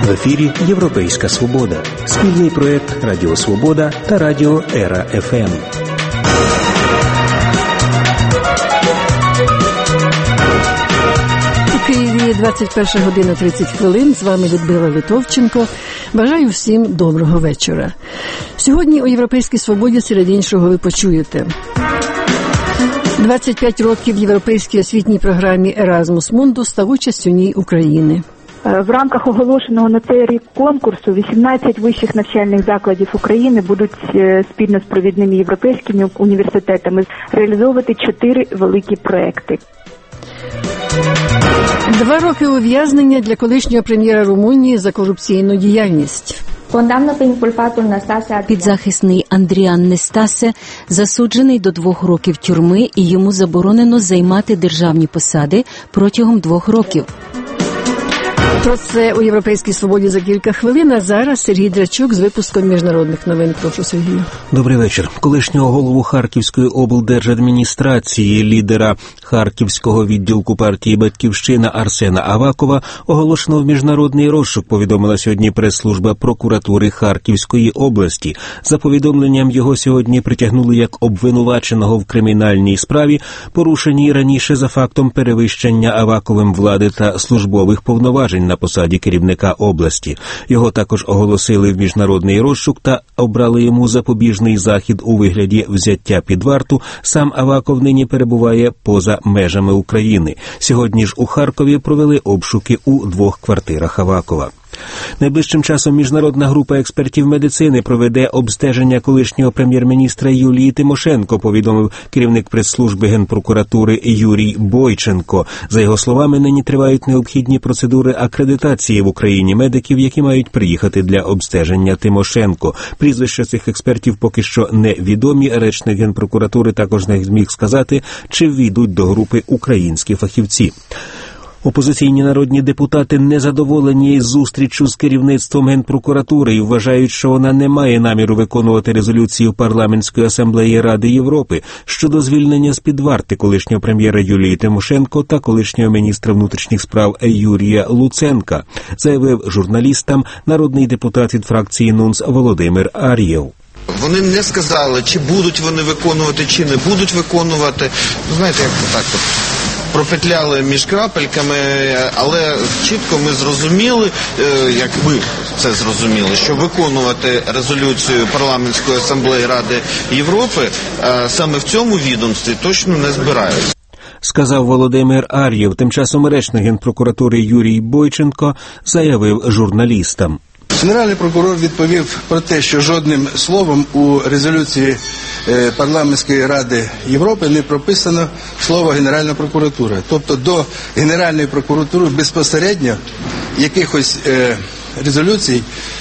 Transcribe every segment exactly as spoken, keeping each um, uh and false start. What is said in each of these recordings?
В ефірі «Європейська Свобода» – спільний проєкт Радіо Свобода та Радіо Ера еф ем. У Києві двадцять перша година тридцять хвилин. З вами Людмила Литовченко. Бажаю всім доброго вечора. Сьогодні у «Європейській Свободі» серед іншого ви почуєте. двадцять п'ять років європейській освітній програмі «Еразмус Мундус» та участь у ній України. В рамках оголошеного на цей рік конкурсу вісімнадцять вищих навчальних закладів України будуть спільно з провідними європейськими університетами реалізовувати чотири великі проекти. Два роки ув'язнення для колишнього прем'єра Румунії за корупційну діяльність. Підзахисний Андріан Нестасе засуджений до двох років тюрми і йому заборонено займати державні посади протягом двох років. Про це у «Європейській Свободі» за кілька хвилин, а зараз Сергій Драчук з випуском міжнародних новин. Прошу, Сергію. Добрий вечір. Колишнього голову Харківської облдержадміністрації, лідера Харківського відділку партії «Батьківщина» Арсена Авакова оголошено в міжнародний розшук, повідомила сьогодні прес-служба прокуратури Харківської області. За повідомленням, його сьогодні притягнули як обвинуваченого в кримінальній справі, порушеній раніше за фактом перевищення Аваковим влади та службових повноважень на посаді керівника області. Його також оголосили в міжнародний розшук та обрали йому запобіжний захід у вигляді взяття під варту. Сам Аваков нині перебуває поза межами України. Сьогодні ж у Харкові провели обшуки у двох квартирах Авакова. Найближчим часом міжнародна група експертів медицини проведе обстеження колишнього прем'єр-міністра Юлії Тимошенко, повідомив керівник прес-служби Генпрокуратури Юрій Бойченко. За його словами, нині тривають необхідні процедури акредитації в Україні медиків, які мають приїхати для обстеження Тимошенко. Прізвища цих експертів поки що невідомі. Речник Генпрокуратури також не зміг сказати, чи ввійдуть до групи українські фахівці. Опозиційні народні депутати незадоволені зустріччю з керівництвом Генпрокуратури і вважають, що вона не має наміру виконувати резолюцію Парламентської асамблеї Ради Європи щодо звільнення з-під варти колишнього прем'єра Юлії Тимошенко та колишнього міністра внутрішніх справ Юрія Луценка, заявив журналістам народний депутат від фракції НУНС Володимир Ар'єв. Вони не сказали, чи будуть вони виконувати, чи не будуть виконувати. Знаєте, як так от пропетляли між крапельками, але чітко ми зрозуміли, як ви це зрозуміли, що виконувати резолюцію Парламентської асамблеї Ради Європи саме в цьому відомстві точно не збираються. Сказав Володимир Ар'єв. Тим часом речник Генпрокуратури Юрій Бойченко заявив журналістам. Генеральний прокурор відповів про те, що жодним словом у резолюції Парламентської Ради Європи не прописано слово Генеральна прокуратура. Тобто до Генеральної прокуратури безпосередньо якихось е, резолюцій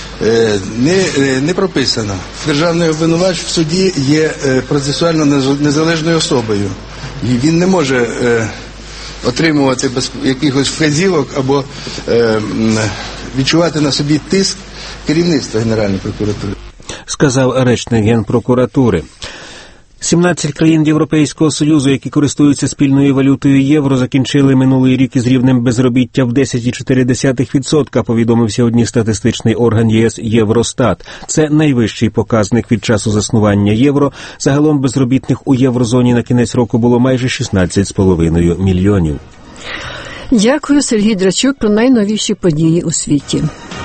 е, не, е, не прописано. Державний обвинувач в суді є е, процесуально незалежною особою. І він не може е, отримувати без якихось вказівок або е, відчувати на собі тиск керівництва Генеральної прокуратури. Сказав речник Генпрокуратури. сімнадцять країн Європейського Союзу, які користуються спільною валютою євро, закінчили минулий рік із рівнем безробіття в десять цілих чотири десятих відсотка, повідомив сьогодні статистичний орган ЄС Євростат. Це найвищий показник від часу заснування євро. Загалом безробітних у єврозоні на кінець року було майже шістнадцять з половиною мільйонів. Дякую, Сергій Драчук, про найновіші події у світі.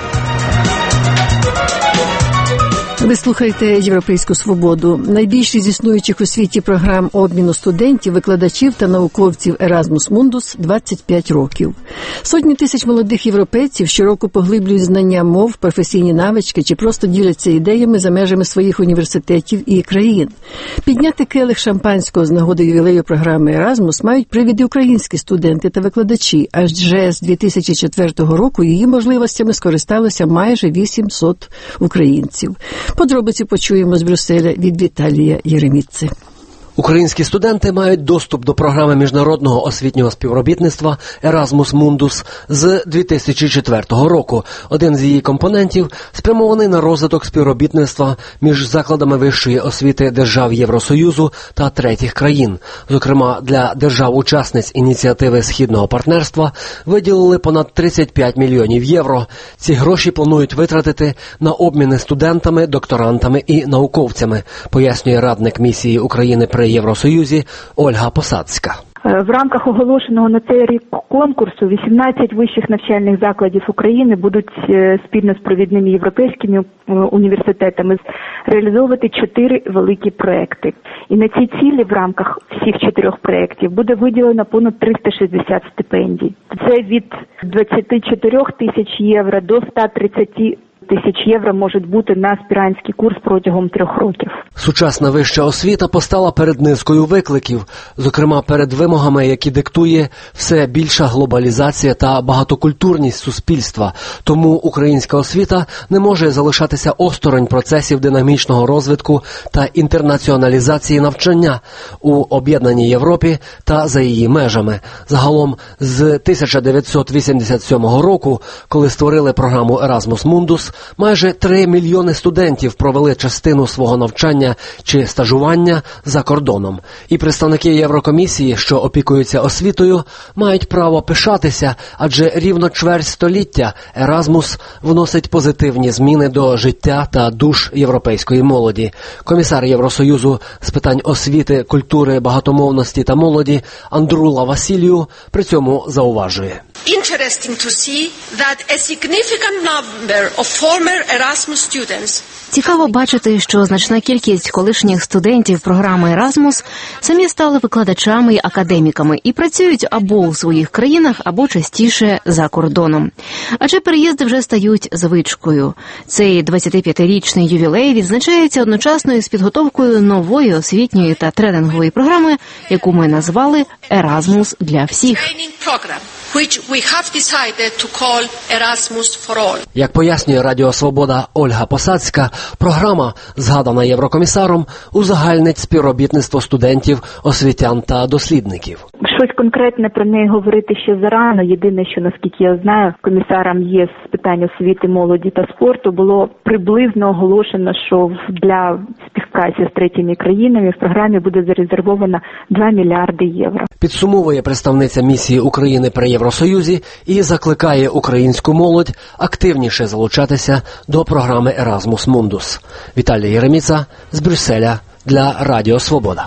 Ви слухаєте «Європейську Свободу». Найбільші з існуючих у світі програм обміну студентів, викладачів та науковців «Еразмус Мундус» двадцять п'ять років. Сотні тисяч молодих європейців щороку поглиблюють знання мов, професійні навички чи просто діляться ідеями за межами своїх університетів і країн. Підняти келих шампанського з нагоди ювілею програми «Еразмус» мають привід українські студенти та викладачі, адже з дві тисячі четвертого року її можливостями скористалося майже вісімсот українців. Подробиці почуємо з Брюсселя від Віталія Єреміци. Українські студенти мають доступ до програми міжнародного освітнього співробітництва Erasmus Mundus з дві тисячі четвертого року. Один з її компонентів спрямований на розвиток співробітництва між закладами вищої освіти держав Євросоюзу та третіх країн. Зокрема, для держав-учасниць ініціативи Східного партнерства виділили понад тридцять п'ять мільйонів євро. Ці гроші планують витратити на обміни студентами, докторантами і науковцями, пояснює радник місії України при Євросоюзі Ольга Посадська. В рамках оголошеного на цей рік конкурсу вісімнадцять вищих навчальних закладів України будуть спільно з провідними європейськими університетами реалізовувати чотири великі проекти. І на ці цілі в рамках всіх чотирьох проєктів буде виділено понад триста шістдесят стипендій. Це від двадцяти чотирьох тисяч євро до ста тридцяти тисяч євро можуть бути на аспірантський курс протягом трьох років. Сучасна вища освіта постала перед низкою викликів, зокрема перед вимогами, які диктує все більша глобалізація та багатокультурність суспільства. Тому українська освіта не може залишатися осторонь процесів динамічного розвитку та інтернаціоналізації навчання у об'єднаній Європі та за її межами. Загалом з тисяча дев'ятсот вісімдесят сьомого року, коли створили програму Erasmus Mundus, майже три мільйони студентів провели частину свого навчання чи стажування за кордоном. І представники Єврокомісії, що опікуються освітою, мають право пишатися, адже рівно чверть століття Еразмус вносить позитивні зміни до життя та душ європейської молоді. Комісар Євросоюзу з питань освіти, культури, багатомовності та молоді Андрула Васілію при цьому зауважує. Interesting to see that a significant number of former Erasmus students. Цікаво бачити, що значна кількість колишніх студентів програми Erasmus самі стали викладачами і академіками і працюють або у своїх країнах, або частіше за кордоном. Адже переїзди вже стають звичкою. Цей двадцятип'ятирічний ювілей відзначається одночасно із підготовкою нової освітньої та тренінгової програми, яку ми назвали Erasmus для всіх. Which we have decided to call Erasmus for all. Як пояснює Радіо Свобода Ольга Посадська, програма, згадана Єврокомісаром, узагальнить співробітництво студентів, освітян та дослідників. Щось конкретне про неї говорити ще зарано. Єдине, що, наскільки я знаю, комісаром ЄС з питань освіти, молоді та спорту було приблизно оголошено, що для співпраці з третіми країнами в програмі буде зарезервовано два мільярди євро. Підсумовує представниця місії України при Євросоюзі і закликає українську молодь активніше залучатися до програми Erasmus Mundus. Віталій Єреміца з Брюсселя для Радіо Свобода.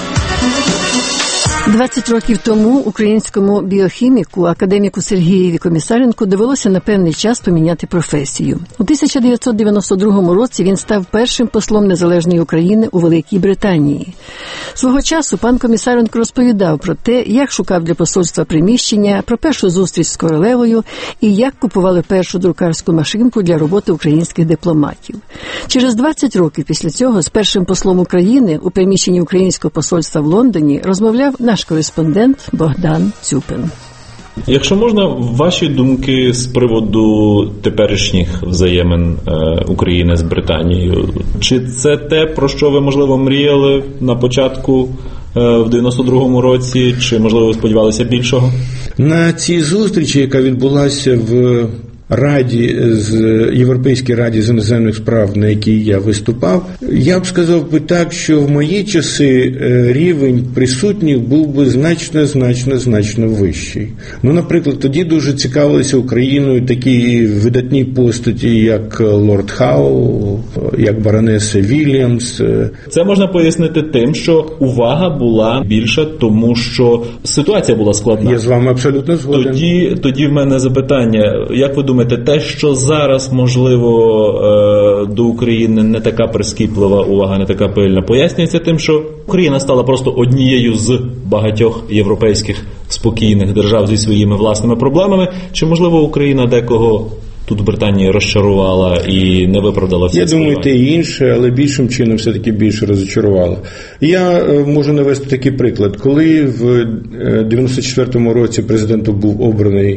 двадцять років тому українському біохіміку, академіку Сергієві Комісаренку довелося на певний час поміняти професію. У тисяча дев'ятсот дев'яносто другому році він став першим послом незалежної України у Великій Британії. Свого часу пан Комісаренко розповідав про те, як шукав для посольства приміщення, про першу зустріч з королевою і як купували першу друкарську машинку для роботи українських дипломатів. Через двадцять років після цього з першим послом України у приміщенні українського посольства в Лондоні розмовляв наш кореспондент Богдан Цюпин. Якщо можна, ваші думки з приводу теперішніх взаємин е, України з Британією. Чи це те, про що ви, можливо, мріяли на початку е, в дев'яносто другому році, чи, можливо, ви сподівалися більшого? На цій зустрічі, яка відбулася в Раді, з Європейській раді з іноземних справ, на якій я виступав, я б сказав би так, що в мої часи рівень присутніх був би значно, значно, значно вищий. Ну, наприклад, тоді дуже цікавилися Україною такі видатні постаті, як лорд Хау, як баронеса Вільямс. Це можна пояснити тим, що увага була більша, тому що ситуація була складна. Я з вами абсолютно згоден. Тоді, тоді в мене запитання, як ви думаєте, те, що зараз, можливо, до України не така прискіплива увага, не така пильна, пояснюється тим, що Україна стала просто однією з багатьох європейських спокійних держав зі своїми власними проблемами, чи, можливо, Україна декого тут в Британії розчарувала і не виправдала всі сподівання? Я думаю, те і інше, але більшим чином все-таки більше розчарувала. Я можу навести такий приклад. Коли в дев'яносто четвертому році президентом був обраний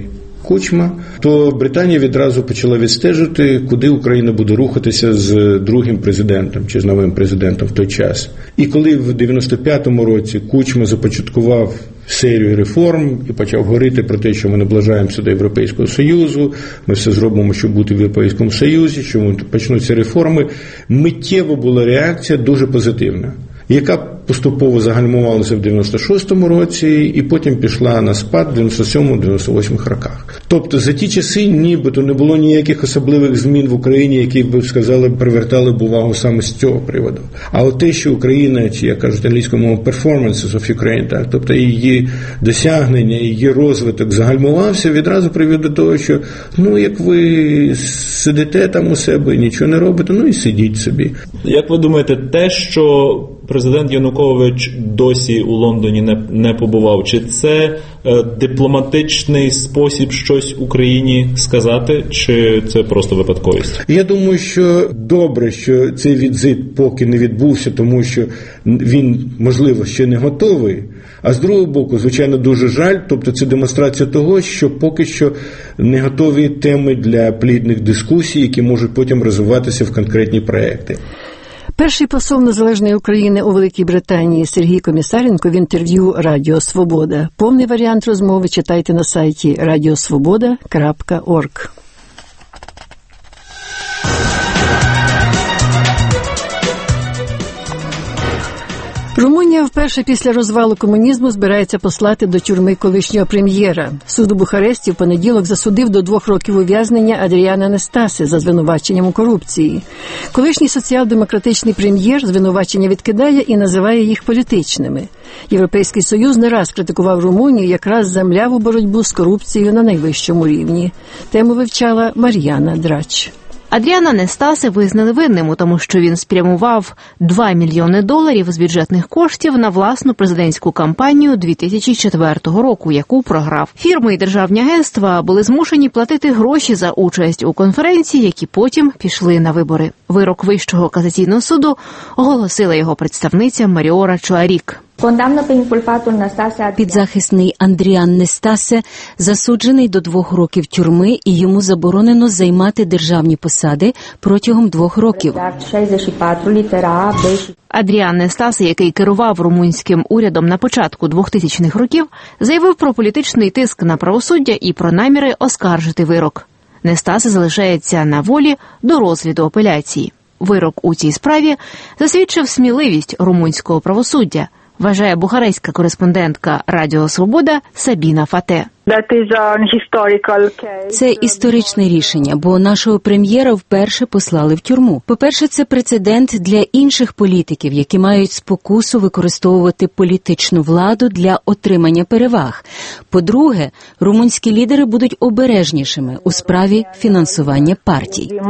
Кучма, то Британія відразу почала відстежити, куди Україна буде рухатися з другим президентом чи з новим президентом в той час. І коли в дев'яносто п'ятому році Кучма започаткував серію реформ і почав говорити про те, що ми наближаємося до Європейського Союзу, ми все зробимо, щоб бути в Європейському Союзі, що почнуться реформи, миттєво була реакція дуже позитивна, яка поступово загальмувалася в дев'яносто шостому році і потім пішла на спад в дев'яносто сьомому - дев'яносто восьмому роках. Тобто за ті часи нібито не було ніяких особливих змін в Україні, які б сказали, привертали б увагу саме з цього приводу. А от те, що Україна, чи як кажуть англійською мовою, performances of Ukraine, так, тобто її досягнення, її розвиток загальмувався, відразу привів до того, що ну як ви сидите там у себе, нічого не робите, ну і сидіть собі. Як ви думаєте, те, що президент Янукович досі у Лондоні не, не побував, чи це е, дипломатичний спосіб щось Україні сказати, чи це просто випадковість? Я думаю, що добре, що цей візит поки не відбувся, тому що він, можливо, ще не готовий. А з другого боку, звичайно, дуже жаль, тобто це демонстрація того, що поки що не готові теми для плідних дискусій, які можуть потім розвиватися в конкретні проекти. Перший посол Незалежної України у Великій Британії Сергій Комісаренко в інтерв'ю «Радіо Свобода». Повний варіант розмови читайте на сайті радіосвобода крапка орг. Румунія вперше після розвалу комунізму збирається послати до тюрми колишнього прем'єра. Суд у Бухаресті в понеділок засудив до двох років ув'язнення Адріана Нестасе за звинуваченням у корупції. Колишній соціал-демократичний прем'єр звинувачення відкидає і називає їх політичними. Європейський Союз не раз критикував Румунію якраз за мляву боротьбу з корупцією на найвищому рівні. Тему вивчала Мар'яна Драч. Адріана Нестасе визнали винним у тому, що він спрямував два мільйони доларів з бюджетних коштів на власну президентську кампанію дві тисячі четвертого року, яку програв. Фірми і державні агентства були змушені платити гроші за участь у конференції, які потім пішли на вибори. Вирок Вищого касаційного суду оголосила його представниця Маріора Чуарік. Підзахисний Адріан Нестасе засуджений до двох років тюрми і йому заборонено займати державні посади протягом двох років. Адріан Нестасе, який керував румунським урядом на початку двохтисячних років, заявив про політичний тиск на правосуддя і про наміри оскаржити вирок. Нестасе залишається на волі до розгляду апеляції. Вирок у цій справі засвідчив сміливість румунського правосуддя, вважає бухарестська кореспондентка Радіо Свобода Сабіна Фате. Це історичне рішення, бо нашого прем'єра вперше послали в тюрму. По-перше, це прецедент для інших політиків, які мають спокусу використовувати політичну владу для отримання переваг. По-друге, румунські лідери будуть обережнішими у справі фінансування партій.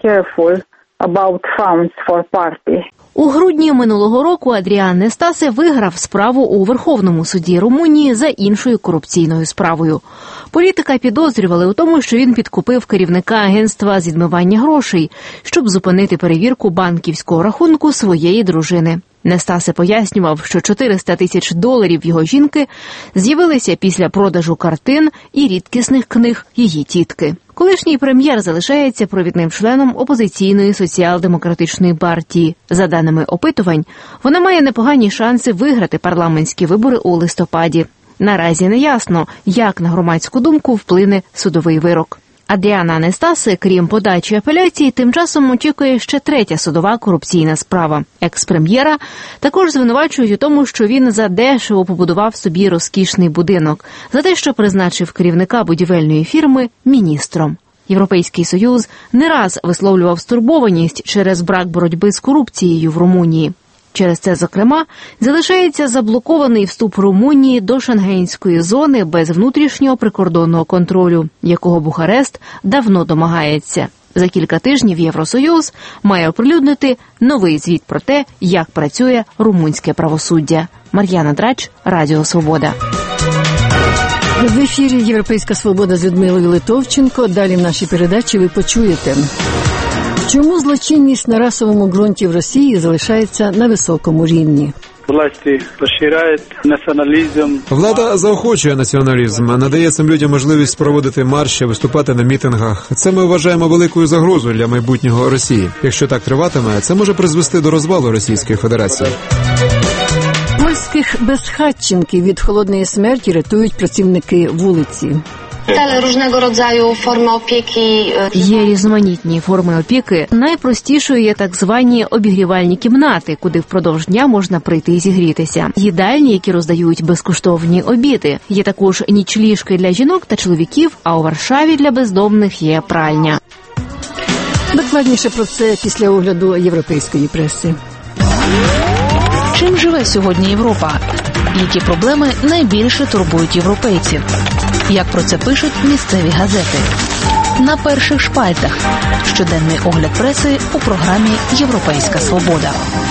У грудні минулого року Адріан Нестасе виграв справу у Верховному суді Румунії за іншою корупційною справою. Політика підозрювали у тому, що він підкупив керівника агентства з відмивання грошей, щоб зупинити перевірку банківського рахунку своєї дружини. Нестасе пояснював, що чотириста тисяч доларів його жінки з'явилися після продажу картин і рідкісних книг її тітки. Колишній прем'єр залишається провідним членом опозиційної соціал-демократичної партії. За даними опитувань, вона має непогані шанси виграти парламентські вибори у листопаді. Наразі не ясно, як на громадську думку вплине судовий вирок. Адріана Нестасе, крім подачі апеляції, тим часом очікує ще третя судова корупційна справа. Екс-прем'єра також звинувачують у тому, що він задешево побудував собі розкішний будинок, за те, що призначив керівника будівельної фірми міністром. Європейський Союз не раз висловлював стурбованість через брак боротьби з корупцією в Румунії. Через це, зокрема, залишається заблокований вступ Румунії до шенгенської зони без внутрішнього прикордонного контролю, якого Бухарест давно домагається. За кілька тижнів Євросоюз має оприлюднити новий звіт про те, як працює румунське правосуддя. Мар'яна Драч, Радіо Свобода. В ефірі «Європейська свобода» з Людмилою Литовченко. Далі в нашій передачі ви почуєте, чому злочинність на расовому ґрунті в Росії залишається на високому рівні. Власти поширяють націоналізм. Влада заохочує націоналізм, надає цим людям можливість проводити марші, виступати на мітингах. Це ми вважаємо великою загрозою для майбутнього Росії. Якщо так триватиме, це може призвести до розвалу Російської Федерації. Польських безхатченків від холодної смерті рятують працівники вулиці. Różnego rodzaju formy opieki. Є різноманітні форми опіки. Найпростішою є так звані обігрівальні кімнати, куди впродовж дня можна прийти і зігрітися. Їдальні, які роздають безкоштовні обіди. Є також нічліжки для жінок та чоловіків, а у Варшаві для бездомних є пральня. Докладніше про це після огляду європейської преси. Чим живе сьогодні Європа? Які проблеми найбільше турбують європейців? Як про це пишуть місцеві газети? На перших шпальтах. Щоденний огляд преси у програмі «Європейська свобода».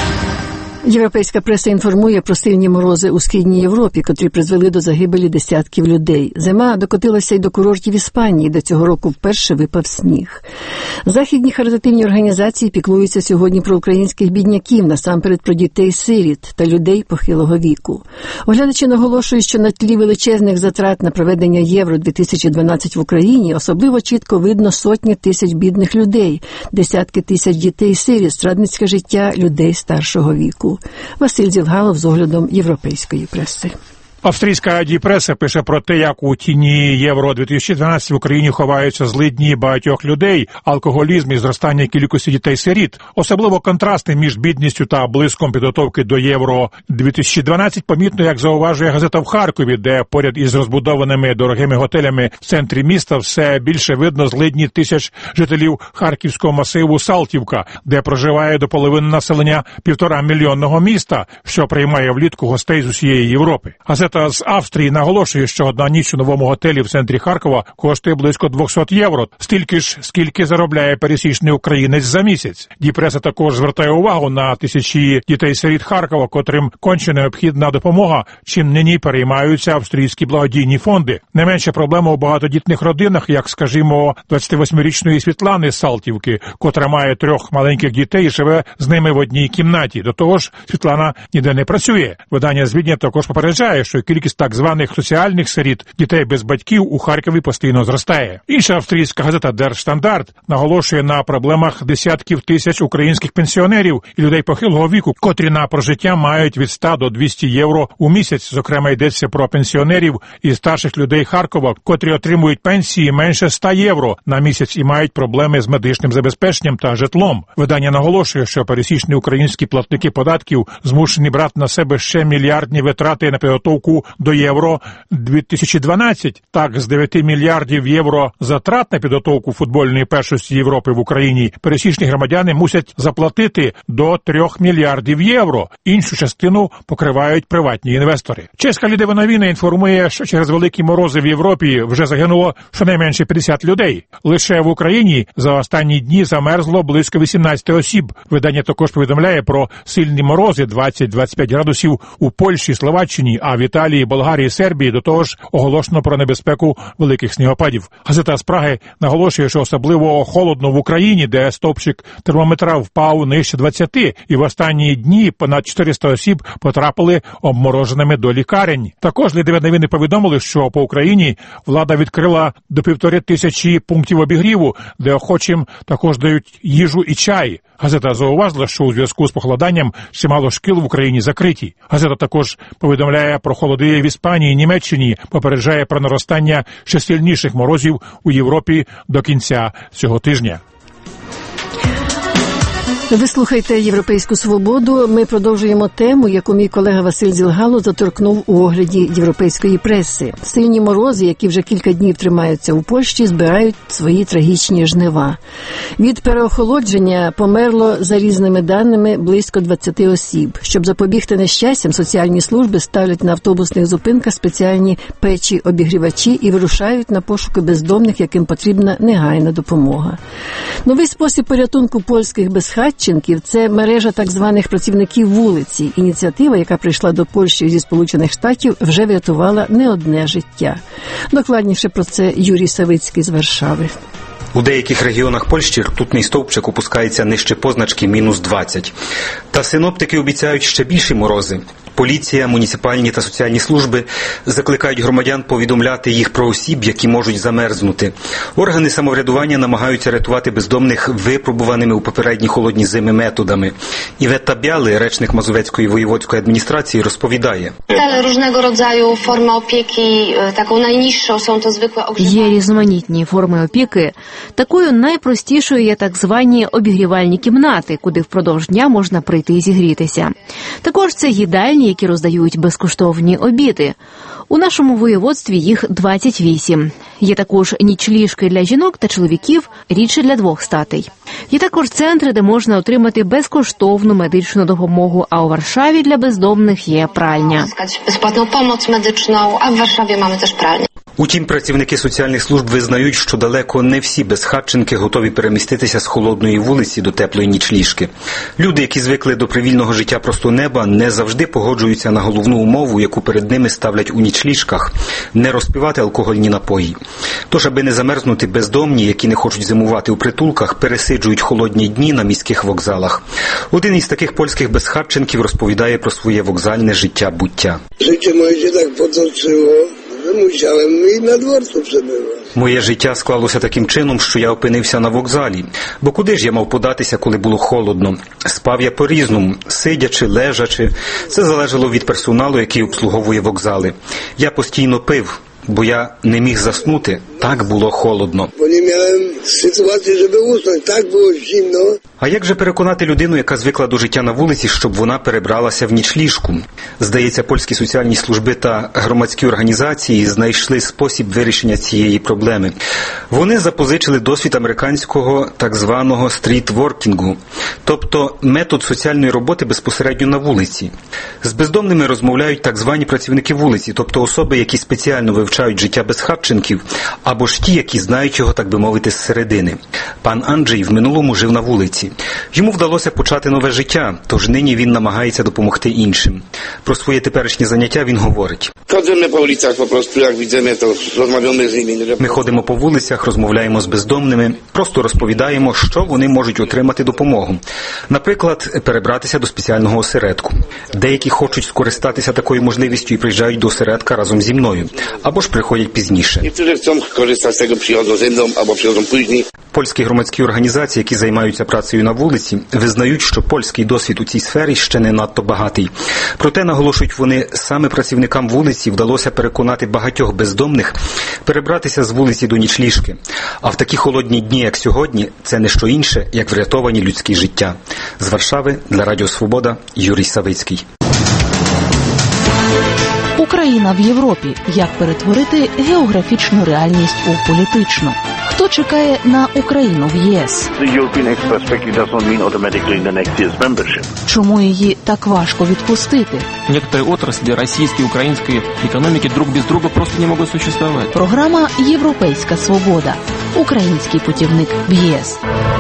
Європейська преса інформує про сильні морози у Східній Європі, котрі призвели до загибелі десятків людей. Зима докотилася й до курортів Іспанії, де цього року вперше випав сніг. Західні харитативні організації піклуються сьогодні про українських бідняків, насамперед про дітей-сиріт та людей похилого віку. Оглядачі наголошують, що на тлі величезних затрат на проведення Євро дві тисячі дванадцять в Україні особливо чітко видно сотні тисяч бідних людей, десятки тисяч дітей-сиріт, страдницьке життя людей старшого віку. Василь Зілгалов з оглядом європейської преси. Австрійська діпреса пише про те, як у тіні Євро дві тисячі дванадцять в Україні ховаються злидні багатьох людей, алкоголізм і зростання кількості дітей-сиріт. Особливо контрасти між бідністю та блиском підготовки до Євро дві тисячі дванадцять помітно, як зауважує газета в Харкові, де поряд із розбудованими дорогими готелями в центрі міста все більше видно злидні тисяч жителів харківського масиву Салтівка, де проживає до половини населення півтора мільйонного міста, що приймає влітку гостей з усієї Європи. Газета з Австрії наголошує, що одна ніч у новому готелі в центрі Харкова коштує близько двісті євро, стільки ж, скільки заробляє пересічний українець за місяць. Діпреса також звертає увагу на тисячі дітей-сиріт Харкова, котрим конче необхідна допомога, чим нині переймаються австрійські благодійні фонди. Не менше проблема у багатодітних родинах, як, скажімо, двадцятивосьмирічної Світлани з Салтівки, котра має трьох маленьких дітей і живе з ними в одній кімнаті. До того ж, Світлана ніде не працює. Видання з Відня також попереджає, що кількість так званих соціальних сиріт, дітей без батьків у Харкові постійно зростає. Інша австрійська газета «Дер Штандарт» наголошує на проблемах десятків тисяч українських пенсіонерів і людей похилого віку, котрі на прожиття мають від ста до двохсот євро у місяць. Зокрема, йдеться про пенсіонерів і старших людей Харкова, котрі отримують пенсії менше ста євро на місяць і мають проблеми з медичним забезпеченням та житлом. Видання наголошує, що пересічні українські платники податків змушені брати на себе ще мільярдні витрати на підготовку до Євро дві тисячі дванадцять. Так, з дев'яти мільярдів євро затрат на підготовку футбольної першості Європи в Україні пересічні громадяни мусять заплатити до трьох мільярдів євро. Іншу частину покривають приватні інвестори. Чеська Лідова новина інформує, що через великі морози в Європі вже загинуло щонайменше п'ятдесят людей. Лише в Україні за останні дні замерзло близько вісімнадцять осіб. Видання також повідомляє про сильні морози двадцять - двадцять п'ять градусів у Польщі, Словаччині, а в Італії, Болгарії, Сербії до того ж оголошено про небезпеку великих снігопадів. Газета з Праги наголошує, що особливо холодно в Україні, де стовпчик термометра впав нижче двадцяти, і в останні дні понад чотириста осіб потрапили обмороженими до лікарень. Також Лідові новини повідомили, що по Україні влада відкрила до півтори тисячі пунктів обігріву, де охочим також дають їжу і чай. Газета зауважила, що у зв'язку з похолоданням чимало шкіл в Україні закриті. Газета також повідомляє про холоди в Іспанії і Німеччині, попереджає про наростання ще сильніших морозів у Європі до кінця цього тижня. Ви слухаєте «Європейську свободу». Ми продовжуємо тему, яку мій колега Василь Зілгалов заторкнув у огляді європейської преси. Сильні морози, які вже кілька днів тримаються у Польщі, збирають свої трагічні жнива. Від переохолодження померло, за різними даними, близько двадцяти осіб. Щоб запобігти нещастям, соціальні служби ставлять на автобусних зупинках спеціальні печі-обігрівачі і вирушають на пошуки бездомних, яким потрібна негайна допомога. Новий спосіб порятунку польських безхатченків – це мережа так званих працівників вулиці. Ініціатива, яка прийшла до Польщі зі Сполучених Штатів, вже врятувала не одне життя. Докладніше про це Юрій Савицький з Варшави. У деяких регіонах Польщі ртутний стовпчик опускається нижче позначки мінус двадцять. Та синоптики обіцяють ще більші морози. Поліція, муніципальні та соціальні служби закликають громадян повідомляти їх про осіб, які можуть замерзнути. Органи самоврядування намагаються рятувати бездомних випробуваними у попередні холодні зими методами. Івета Бяли, речник Мазовецької воєводської адміністрації, розповідає. Różnego rodzaju formy opieki, taką najniższą są to zwykłe ogrzewanie. Є різноманітні форми опіки. Такою найпростішою є так звані обігрівальні кімнати, куди впродовж дня можна прийти і зігрітися. Також це їдальні, які роздають безкоштовні обіди. У нашому воєводстві їх двадцять вісім. Є також нічліжки для жінок та чоловіків, рідше для двох статей. Є також центри, де можна отримати безкоштовну медичну допомогу, а у Варшаві для бездомних є пральня. Безплатну допомогу медичну, а в Варшаві маємо теж пральню. Утім, працівники соціальних служб визнають, що далеко не всі безхатченки готові переміститися з холодної вулиці до теплої нічліжки. Люди, які звикли до привільного життя просто неба, не завжди погоджуються на головну умову, яку перед ними ставлять у нічліжках – не розпивати алкогольні напої. Тож, аби не замерзнути, бездомні, які не хочуть зимувати у притулках, пересиджують холодні дні на міських вокзалах. Один із таких польських безхатченків розповідає про своє вокзальне життя-буття. Життя моє так поточило. Musiałem i na dworcu przebywać. Моє життя склалося таким чином, що я опинився на вокзалі. Бо куди ж я мав податися, коли було холодно? Спав я по-різному, сидячи, лежачи. Це залежало від персоналу, який обслуговує вокзали. Я постійно пив, бо я не міг заснути, так було холодно. Бо не miałem sytuacji, żeby usnąć, tak było zimno. А як же переконати людину, яка звикла до життя на вулиці, щоб вона перебралася в нічліжку? Здається, польські соціальні служби та громадські організації знайшли спосіб вирішення цієї проблеми. Вони запозичили досвід американського так званого стріт-воркінгу, тобто метод соціальної роботи безпосередньо на вулиці. З бездомними розмовляють так звані працівники вулиці, тобто особи, які спеціально вивчають життя безхатченків, або ж ті, які знають його, так би мовити, зсередини. Пан Анджей в минулому жив на вулиці. Йому вдалося почати нове життя, тож нині він намагається допомогти іншим. Про своє теперішнє заняття він говорить. Ходимо по вулицях, просто, як бачимо, то розмовляємо з ними. Ми ходимо по вулицях, розмовляємо з бездомними, просто розповідаємо, що вони можуть отримати допомогу. Наприклад, перебратися до спеціального осередку. Деякі хочуть скористатися такою можливістю і приїжджають до осередка разом зі мною, або ж приходять пізніше. Niektórzy chcą korzystać z tego, przychodzą ze mną, albo przychodzą później. Польські громадські організації, які займаються працею на вулиці, визнають, що польський досвід у цій сфері ще не надто багатий. Проте, наголошують вони, саме працівникам вулиці вдалося переконати багатьох бездомних перебратися з вулиці до нічліжки. А в такі холодні дні, як сьогодні, це не що інше, як врятовані людські життя. З Варшави для Радіо Свобода Юрій Савицький. Україна в Європі. Як перетворити географічну реальність у політичну? Хто чекає на Україну в ЄС? Чому її так важко відпустити? Некоторые отрасли российской и украинской экономики друг без друга просто не могут существовать. Програма «Європейська свобода». Український путівник в ЄС.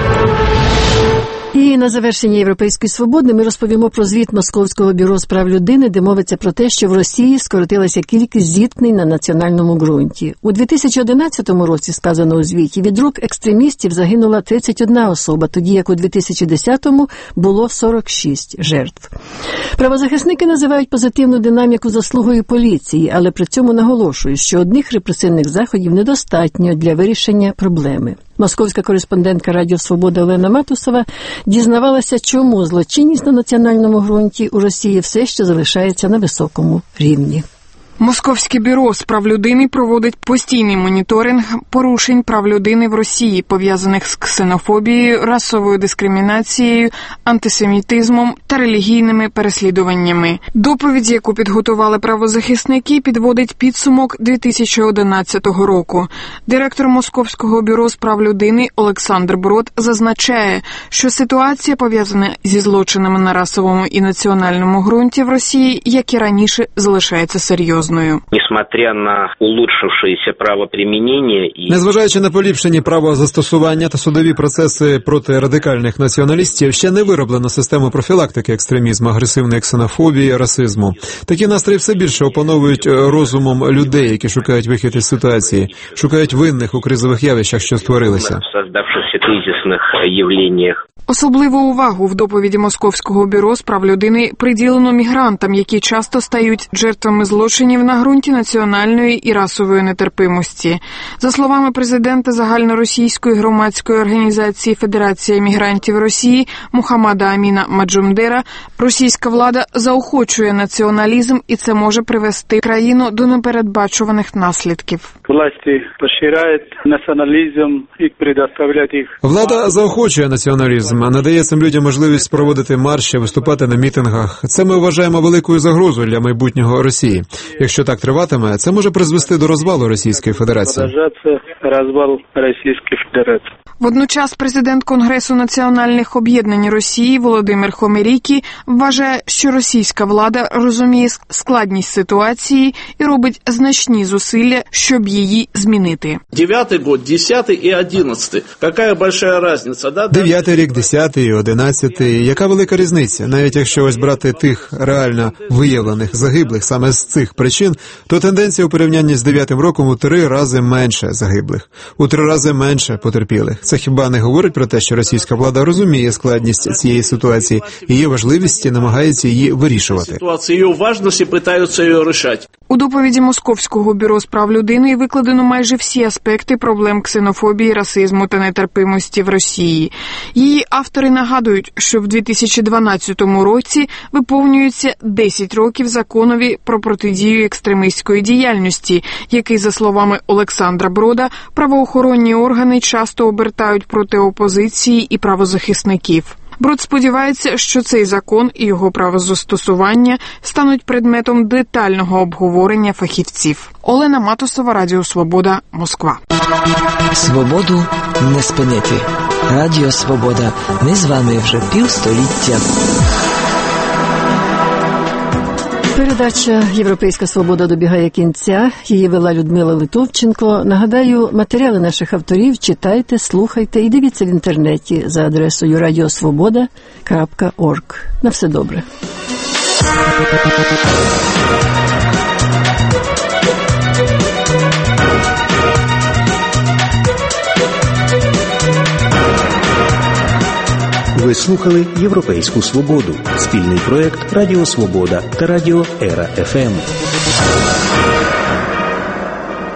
І на завершення «Європейської свободи» ми розповімо про звіт Московського бюро з прав людини, де мовиться про те, що в Росії скоротилася кількість зіткнень на національному ґрунті. У дві тисячі одинадцятому році, сказано у звіті, від рук екстремістів загинула тридцять одна особа, тоді як у дві тисячі десятому було сорок шість жертв. Правозахисники називають позитивну динаміку заслугою поліції, але при цьому наголошують, що одних репресивних заходів недостатньо для вирішення проблеми. Московська кореспондентка Радіо Свобода Олена Матусова дізнавалася, чому злочинність на національному ґрунті у Росії все ще залишається на високому рівні. Московське бюро з прав людини проводить постійний моніторинг порушень прав людини в Росії, пов'язаних з ксенофобією, расовою дискримінацією, антисемітизмом та релігійними переслідуваннями. Доповідь, яку підготували правозахисники, підводить підсумок дві тисячі одинадцятого року. Директор Московського бюро з прав людини Олександр Брод зазначає, що ситуація, пов'язана зі злочинами на расовому і національному ґрунті в Росії, як і раніше, залишається серйозною. серйозною. Несмотря на улучшившееся правоприменение і незважаючи на поліпшені правозастосування та судові процеси проти радикальних націоналістів, ще не вироблено систему профілактики екстремізму, агресивної ксенофобії, расизму. Такі настрої все більше опановують розумом людей, які шукають вихід із ситуації, шукають винних у кризових явищах, що створилися. в создавшихся кризисних явленнях. Особливу увагу в доповіді Московського бюро з прав людини приділено мігрантам, які часто стають жертвами злочинів на ґрунті національної і расової нетерпимості. За словами президента загальноросійської громадської організації Федерація мігрантів Росії Мухаммада Аміна Маджумдера, російська влада заохочує націоналізм, і це може привести країну до непередбачуваних наслідків. Власті поширяють націоналізм і предоставляють їх. Влада заохочує націоналізм, а надає цим людям можливість проводити марші, виступати на мітингах. Це ми вважаємо великою загрозою для майбутнього Росії. Якщо так триватиме, це може призвести до розвалу Російської Федерації. Розвал Російської Федерації. Водночас президент Конгресу національних об'єднань Росії Володимир Хомерійкі вважає, що російська влада розуміє складність ситуації і робить значні зусилля, щоб її змінити. Дев'ятий год, десятий і одинадцятий. Яка велика різниця, да? Дев'ятий рік, десятий і одинадцятий. Яка велика різниця? Навіть якщо ось брати тих реально виявлених загиблих саме з цих причин, то тенденція у порівнянні з дев'ятим роком у три рази менше загиблих, у три рази менше потерпілих. Це хіба не говорить про те, що російська влада розуміє складність цієї ситуації, її важливість і намагається її вирішувати? Ситуація, її важливість і намагаються її вирішувати. У доповіді Московського бюро з прав людини викладено майже всі аспекти проблем ксенофобії, расизму та нетерпимості в Росії. Її автори нагадують, що в дві тисячі дванадцятому році виповнюється десять років законові про протидію екстремістської діяльності, який, за словами Олександра Брода, правоохоронні органи часто обертають проти опозиції і правозахисників. Брод сподівається, що цей закон і його правозастосування стануть предметом детального обговорення фахівців. Олена Матусова, Радіо Свобода, Москва. Свободу не спинити. Радіо Свобода. Ми з вами вже півстоліття. Передача «Європейська свобода» добігає кінця. Її вела Людмила Литовченко. Нагадаю, матеріали наших авторів читайте, слухайте і дивіться в інтернеті за адресою радіосвобода крапка орг. На все добре. Ви слухали «Європейську свободу» – спільний проєкт Радіо Свобода та Радіо Ера еф ем.